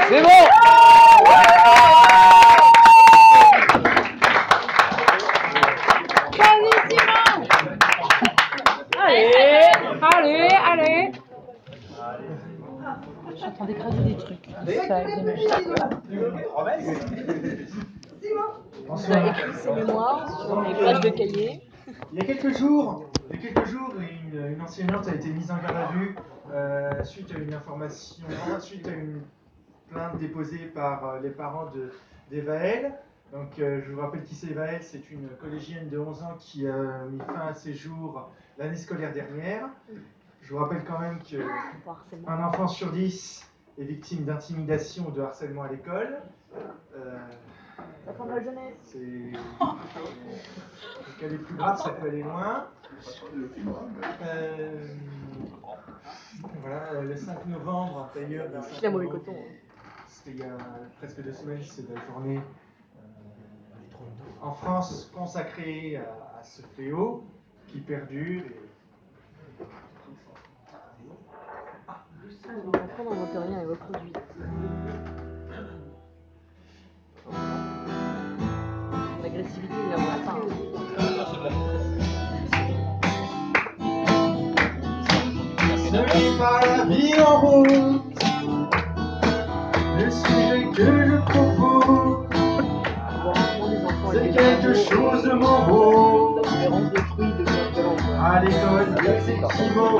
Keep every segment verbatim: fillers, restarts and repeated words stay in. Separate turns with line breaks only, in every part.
C'est bon.
Allez, allez, allez. Je suis en train d'écraser des trucs. Ça,
On a
écrit ses mémoires sur les pages de cahier.
Il y a quelques jours, il y a quelques jours une, une enseignante a été mise en garde à vue euh, suite à une information, suite à une plainte déposée par euh, les parents de, d'Evaël. Donc euh, je vous rappelle qui c'est Evaël, c'est une collégienne de onze ans qui a mis fin à ses jours l'année scolaire dernière. Je vous rappelle quand même qu'un enfant sur dix est victime d'intimidation ou de harcèlement à l'école. Euh,
Ça prend la jeunesse.
C'est... Donc elle est plus grave, ça peut aller loin. Euh... Voilà, le cinq novembre, un tailleur de cinq novembre, c'était il y a presque deux semaines, c'est la journée euh, en France consacrée à, à ce fléau qui perdure. Et...
L'enfant n'invente rien et reproduit. L'agressivité, il la voit pas.
Ce n'est pas la vie en route, le sujet que je propose, c'est quelque chose de morose. À l'école des équimaux,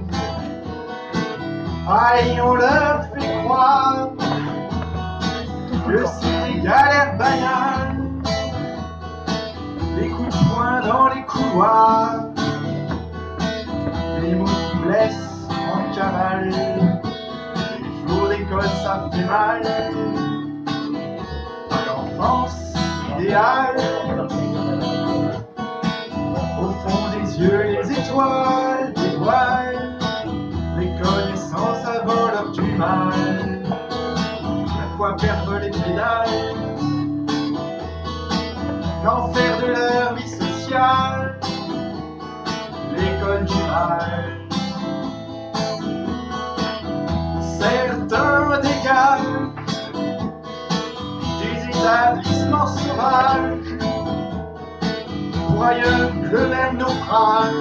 aïe, on leur fait croire que c'est des galères banales, les coups de poing dans les couloirs, les mots qui blessent en cavale, les jours d'école ça fait mal, à l'enfance idéale, au fond des yeux les étoiles dévoilent les connaissances avant l'heure du mal, à quoi perdre les pédales, l'enfer de leur vie sociale, l'école du mal. Certains dégagent des établissements sauvages, pour ailleurs le même naufrage,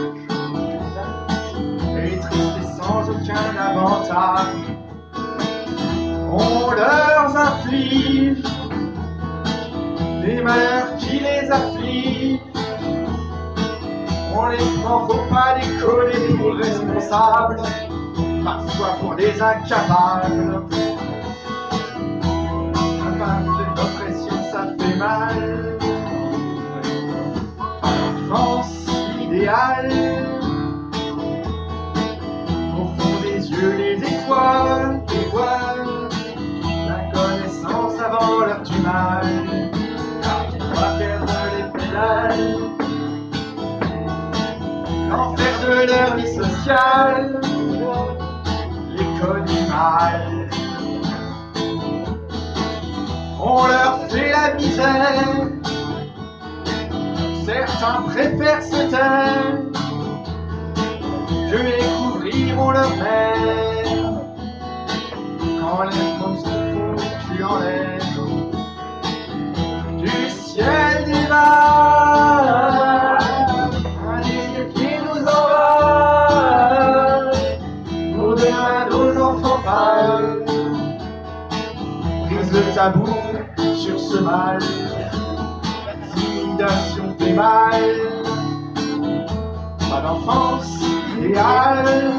et triste et sans aucun avantage. On leur inflige des malheurs qui les affligent, on les prend, faut pas décoller pour responsables, parfois pour des incapables. Un pacte d'oppression, ça fait mal à l'enfance idéale, au fond des yeux les étoiles dévoilent la connaissance avant l'heure du mal, on va perdre les pédales, l'enfer de leur vie sociale, l'école du mal. On leur fait la misère, certains préfèrent se taire que découvrir on leur mère. Quand les mots se font, tu enlèves du ciel des vagues un désir qui nous envole, pour demain nos enfants pâles. Brise le tabou sur ce mal, l'intimidation fait mal, pas d'enfance idéale,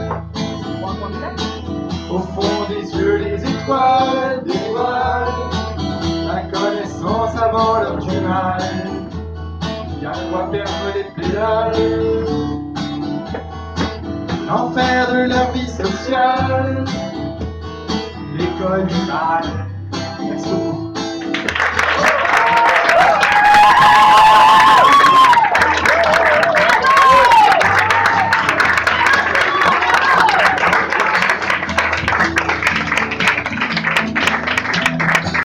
au fond des yeux les étoiles dévoilent la connaissance avant l'heure du mal, y'a quoi perdre les pédales, l'enfer de leur vie sociale, l'école du mal. Merci beaucoup.